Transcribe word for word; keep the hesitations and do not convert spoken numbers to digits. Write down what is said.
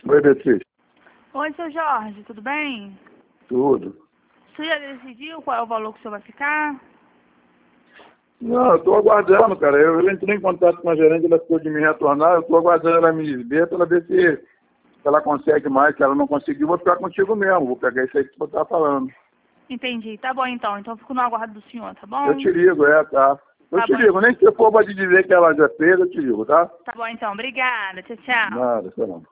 Oi, Beatriz. Oi, seu Jorge, tudo bem? Tudo. Você já decidiu qual é o valor que o senhor vai ficar? Não, eu estou aguardando, cara. Eu, eu entrei em contato com a gerente, ela ficou de me retornar. Eu estou aguardando ela me ver para ver se, se ela consegue mais. Se ela não conseguir, eu vou ficar contigo mesmo. Vou pegar isso aí que você está falando. Entendi. Tá bom, então. Então eu fico no aguardo do senhor, tá bom? Eu te ligo, é, tá. Eu Tá te bom. ligo. Nem se for para te dizer que ela já fez, eu te ligo, tá? Tá bom, então. Obrigada. Tchau, tchau. Nada, sei lá.